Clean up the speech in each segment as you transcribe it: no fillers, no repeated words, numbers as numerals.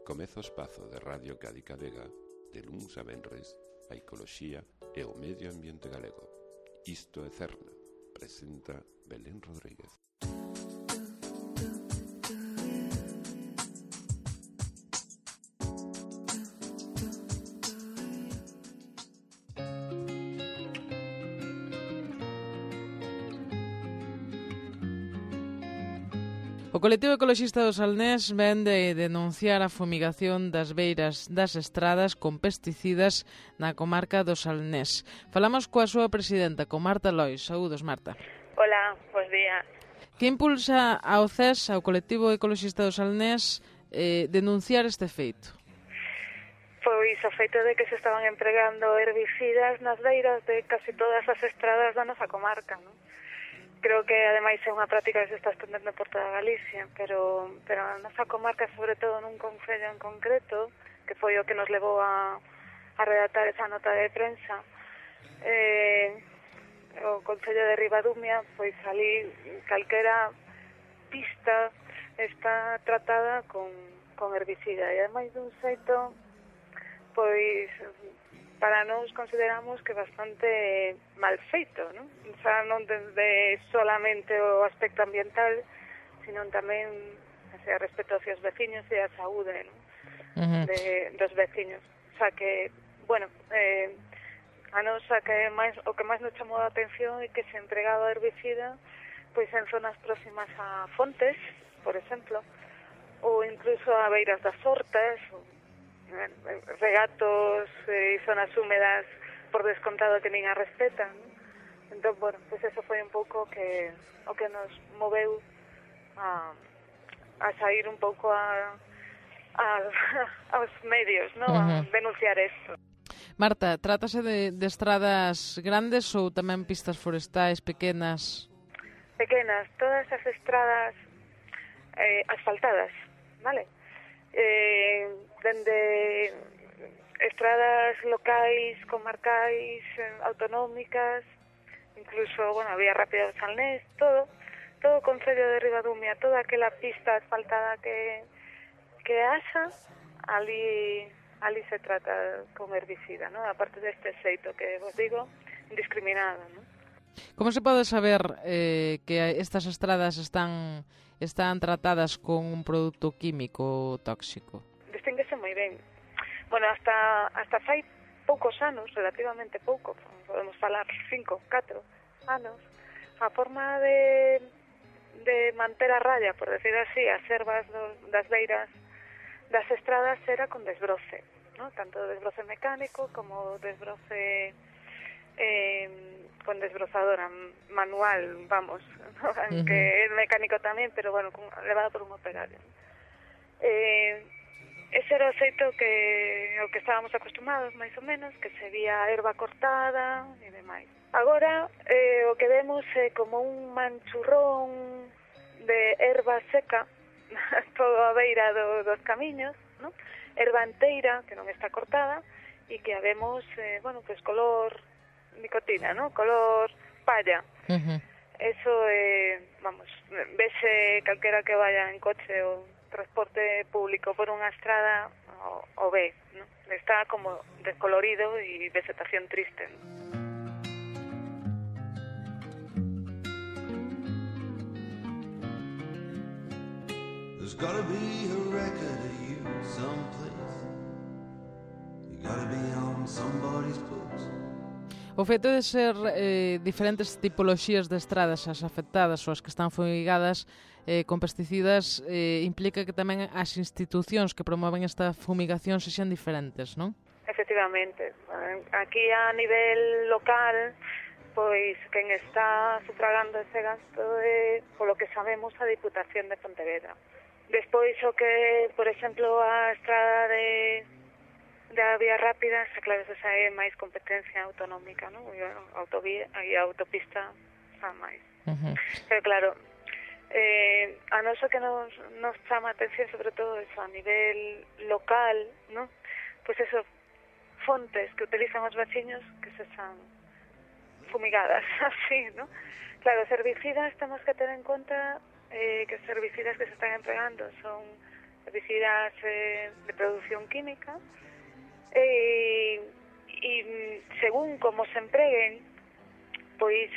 Comeza o espazo de Radio Cádica Vega de luns a venres a ecoloxía e o medio ambiente galego. Isto é Cerna, presenta Belén Rodríguez. O colectivo ecoloxista do Salnés ven de denunciar a fumigación das beiras das estradas con pesticidas na comarca do Salnés. Falamos coa súa presidenta, con Marta Lois. Saúdos, Marta. Hola, bos días. Que impulsa ao CES, ao colectivo ecoloxista do Salnés, denunciar este feito? Pois o feito de que se estaban empregando herbicidas nas beiras de casi todas as estradas da nosa comarca, non? Creo que, ademais, é unha práctica que se está estendendo por toda Galicia, pero a nosa comarca, sobre todo nun concello en concreto, que foi o que nos levou a redactar esa nota de prensa, o concello de Ribadumia, pois ali calquera pista está tratada con herbicida, e ademais dun xeito, pois para nós consideramos que bastante mal feito, non? Xa non desde solamente o aspecto ambiental, sino tamén respecto aos seus veciños e a saúde, non? Dos veciños. O sea que, bueno, a nos o que máis nos chamou a atención é que se empregaba herbicida pois en zonas próximas a fontes, por exemplo, ou incluso a beiras das hortas, regatos e zonas húmedas por descontado que nin a respetan, ¿no? Entón, bueno, pues eso foi un pouco o que nos moveu a sair un pouco aos medios, ¿no? A denunciar esto. Marta, trátase de estradas grandes ou tamén pistas forestais pequenas? Pequenas, todas as estradas asfaltadas, vale? Dende estradas locais, comarcais, autonómicas, incluso, bueno, a vía rápida do Salnés, todo o concello de Ribadumia, toda aquela pista asfaltada que haxa, ali se trata con herbicida, ¿no? Aparte deste xeito que vos digo, indiscriminado, ¿no? Como se pode saber que estas estradas están tratadas con un produto químico tóxico? Distínguese moi ben. Bueno, hasta fai poucos anos, relativamente pouco, podemos falar 5, 4 anos, a forma de manter a raya, por decir así, as ervas das beiras das estradas era con desbroce, ¿no? Tanto desbroce mecánico como desbroce con desbrozadora manual, vamos, ¿no? Aunque es mecánico tamén, pero bueno, levado por un operario. Ese era o xeito o que estábamos acostumados, máis ou menos, que se vía erva cortada e demais. Agora, o que vemos é como un manchurrón de erva seca, toda a beira dos camiños, ¿no? Erva enteira, que non está cortada, e que a vemos, bueno, pues color nicotina, ¿no? Color palla. Eso, vamos, vese calquera que vaya en coche ou transporte público por unha estrada o ve, ¿no? Está como descolorido e vegetación triste, ¿no? There's gotta be a record of you someplace. You gotta be on somebody's books. O feito de ser diferentes tipoloxías de estradas as afectadas ou as que están fumigadas con pesticidas implica que tamén as institucións que promoven esta fumigación sexan diferentes, non? Efectivamente. Aquí a nivel local, pois quen está sufragando ese gasto é, polo que sabemos, a Diputación de Pontevedra. Despois o que, por exemplo, a estrada da vía rápida, xa claro, esa é máis competencia autonómica, non? A autovía e a autopista xa máis. Pero claro, a noso que nos chama a atención sobre todo eso a nivel local, non? Pois eso, fontes que utilizan os veciños que se xan fumigadas, así, non? Claro, os herbicidas temos que ter en conta que os herbicidas que se están empregando son herbicidas de producción química, e según como se empreguen, pois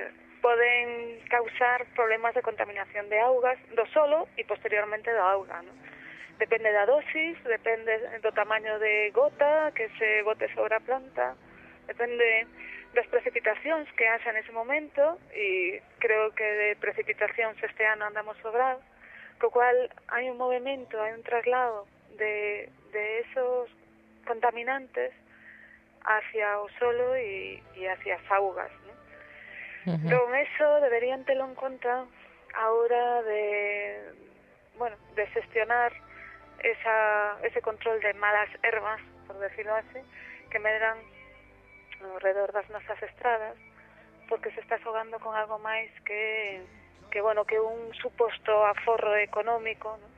poden causar problemas de contaminación de augas do solo e posteriormente da auga, non? Depende da dosis, depende do tamaño de gota que se bote sobre a planta, depende das precipitacións que haxa nese momento, e creo que de precipitacións este ano andamos sobrados, co cual hai un movimento, hai un traslado de esos contaminantes hacia o solo e hacia as augas, non? Entón, eso deberían telo en conta a hora de gestionar ese control de malas ervas, por decirlo así, que medran alrededor das nosas estradas, porque se está xogando con algo máis que un suposto aforro económico, ¿no?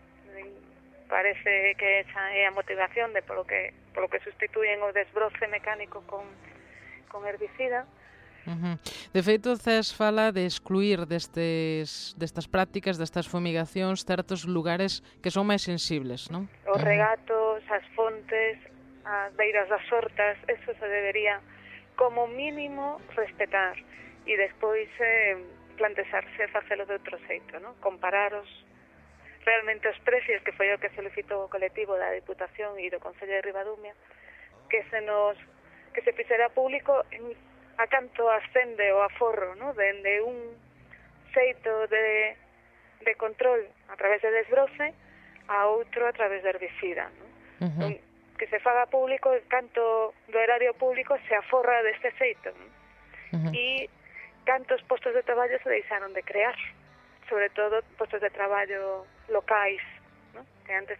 Parece que esa é a motivación de polo que sustituyen o desbroce mecánico con herbicida. De feito, CES fala de excluir destas prácticas, destas fumigacións, certos lugares que son máis sensibles, non? Os regatos, as fontes, as beiras das hortas, eso se debería, como mínimo, respetar, e despois plantexarse facelo de outro xeito, non? Compararos realmente os precios, que foi o que solicitou o colectivo da Diputación e do Concello de Ribadumia, que se fixera público a canto ascende o aforro, ¿no? Dende un xeito de control a través de desbroce a outro a través de herbicida, ¿no? Que se faga público canto do erario público se aforra deste xeito, ¿no? E cantos postos de traballo se deixaron de crear, sobre todo postos de traballo locais, ¿no? Que antes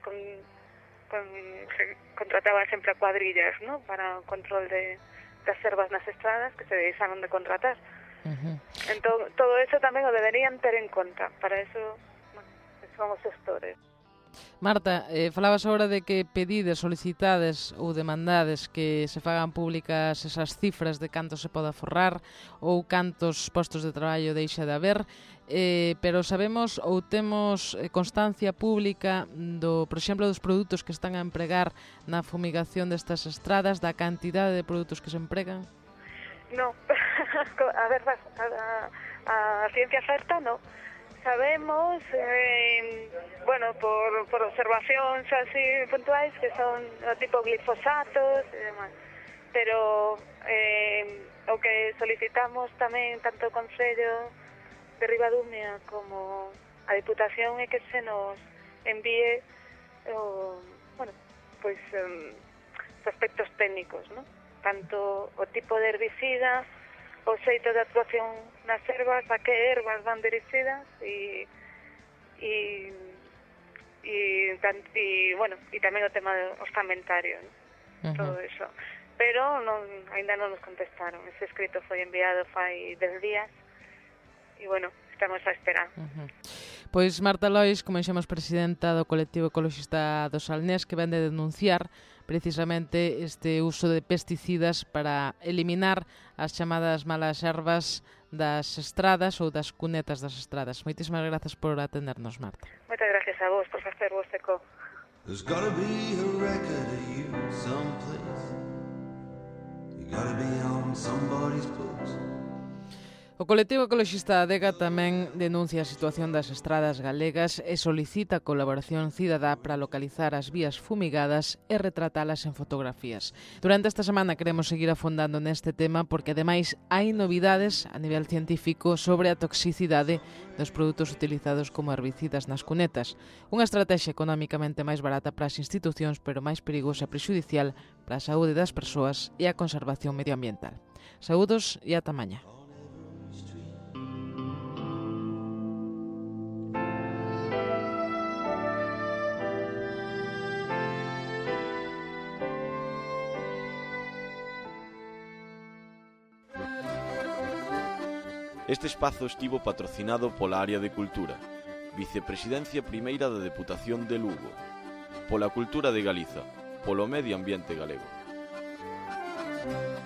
se contrataban sempre a cuadrillas, ¿no? Para o control das ervas nas estradas, que se deixaron de contratar. Entón, todo eso tamén o deberían ter en conta. Para eso, son os gestores. Marta, falabas agora de que pedides, solicitades ou demandades que se fagan públicas esas cifras de canto se pode aforrar ou cantos postos de traballo deixa de haber, pero sabemos ou temos constancia pública por exemplo, dos produtos que están a empregar na fumigación destas estradas, da cantidade de produtos que se empregan? No, a ver, a ciencia certa, no. Sabemos, por observacións así puntuais, que son o tipo glifosatos e demás, pero o que solicitamos tamén tanto o Concello de Ribadumia como a Diputación é que se nos envíe os aspectos técnicos, ¿no? Tanto o tipo de herbicida, o xeito de actuación nas ervas, a que ervas van dirixidas e tamén o tema orzamentario, ¿no? Todo eso. Pero ainda non nos contestaron. Ese escrito foi enviado fai 10 días e, estamos a esperar. Pois Marta Lois, como dixemos, presidenta do colectivo ecologista do Salnés, que vende denunciar precisamente este uso de pesticidas para eliminar as chamadas malas ervas das estradas ou das cunetas das estradas. Moitísimas grazas por atendernos, Marta. Moitas gracias a vos por facer vos eco. There's gotta be a record of you someplace. You gotta be on somebody's books. O colectivo ecologista Adega tamén denuncia a situación das estradas galegas e solicita a colaboración cidadá para localizar as vías fumigadas e retratalas en fotografías. Durante esta semana queremos seguir afondando neste tema porque ademais hai novidades a nivel científico sobre a toxicidade dos produtos utilizados como herbicidas nas cunetas. Unha estrategia económicamente máis barata para as institucións, pero máis perigosa e prexudicial para a saúde das persoas e a conservación medioambiental. Saúdos e ata mañá. Este espazo estivo patrocinado pola Área de Cultura, Vicepresidencia Primeira da Deputación de Lugo, pola Cultura de Galiza, polo Medio Ambiente Galego.